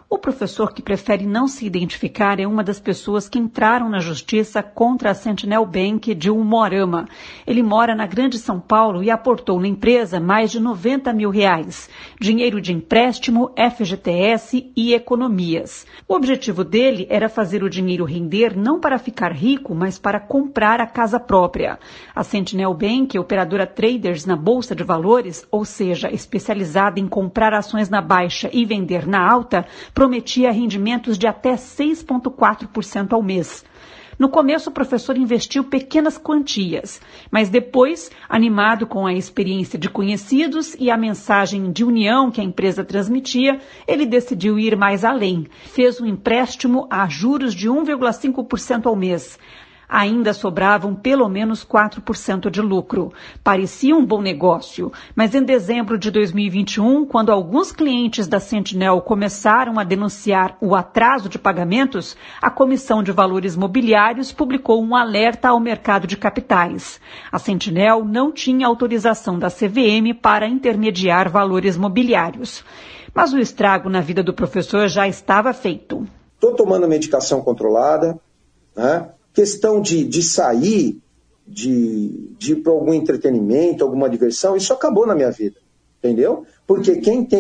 O professor, que prefere não se identificar, é uma das pessoas que entraram na justiça contra a Sentinel Bank de Umuarama. Ele mora na Grande São Paulo e aportou na empresa mais de R$90 mil. Dinheiro de empréstimo, FGTS e economias. O objetivo dele era fazer o dinheiro render não para ficar rico, mas para comprar a casa própria. A Sentinel Bank, operadora traders na Bolsa de Valores, ou seja, especializada em comprar ações na baixa e vender na alta, prometia rendimentos de até 6,4% ao mês. No começo, o professor investiu pequenas quantias, mas depois, animado com a experiência de conhecidos e a mensagem de união que a empresa transmitia, ele decidiu ir mais além. Fez um empréstimo a juros de 1,5% ao mês. Ainda sobravam pelo menos 4% de lucro. Parecia um bom negócio, mas em dezembro de 2021, quando alguns clientes da Sentinel começaram a denunciar o atraso de pagamentos, a Comissão de Valores Mobiliários publicou um alerta ao mercado de capitais. A Sentinel não tinha autorização da CVM para intermediar valores mobiliários. Mas o estrago na vida do professor já estava feito. Estou tomando medicação controlada, né? Questão de sair, de ir para algum entretenimento, alguma diversão, isso acabou na minha vida, entendeu? Porque quem tem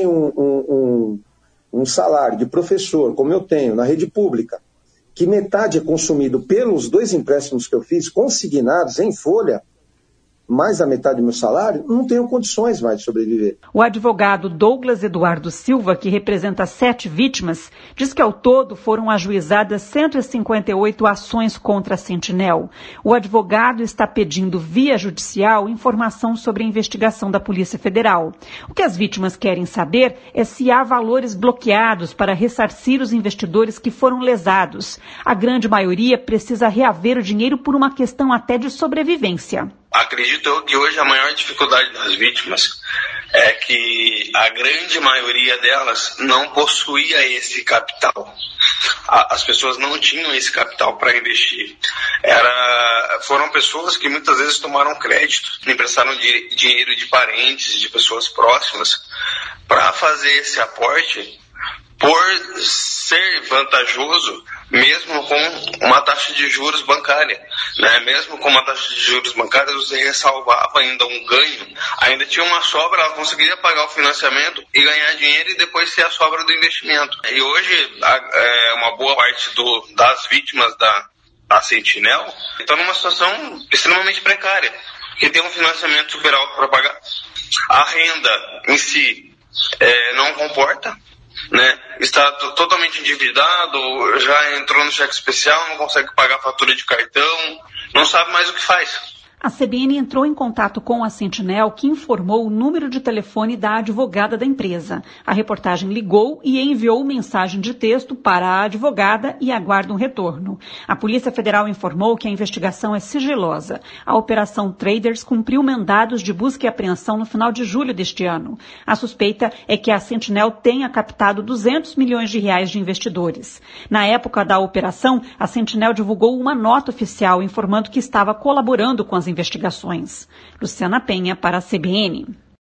um salário de professor, como eu tenho, na rede pública, que metade é consumido pelos 2 empréstimos que eu fiz, consignados em folha, mais da metade do meu salário, não tenho condições mais de sobreviver. O advogado Douglas Eduardo Silva, que representa 7 vítimas, diz que ao todo foram ajuizadas 158 ações contra a Sentinel. O advogado está pedindo via judicial informação sobre a investigação da Polícia Federal. O que as vítimas querem saber é se há valores bloqueados para ressarcir os investidores que foram lesados. A grande maioria precisa reaver o dinheiro por uma questão até de sobrevivência. Acredito eu que hoje a maior dificuldade das vítimas é que a grande maioria delas não possuía esse capital. As pessoas não tinham esse capital para investir. Foram pessoas que muitas vezes tomaram crédito, emprestaram dinheiro de parentes, de pessoas próximas, para fazer esse aporte por ser vantajoso, mesmo com uma taxa de juros bancária, né? Mesmo com uma taxa de juros bancária, você ressalvava ainda um ganho, ainda tinha uma sobra, ela conseguiria pagar o financiamento e ganhar dinheiro e depois ter a sobra do investimento. E hoje, uma boa parte das vítimas da Sentinel estão numa situação extremamente precária, que tem um financiamento super alto para pagar, a renda em si não comporta, né? Está totalmente endividado, já entrou no cheque especial, não consegue pagar a fatura de cartão, não sabe mais o que faz. A CBN entrou em contato com a Sentinel, que informou o número de telefone da advogada da empresa. A reportagem ligou e enviou mensagem de texto para a advogada e aguarda um retorno. A Polícia Federal informou que a investigação é sigilosa. A Operação Traders cumpriu mandados de busca e apreensão no final de julho deste ano. A suspeita é que a Sentinel tenha captado R$200 milhões de investidores. Na época da operação, a Sentinel divulgou uma nota oficial informando que estava colaborando com as investigações. Luciana Penha para a CBN.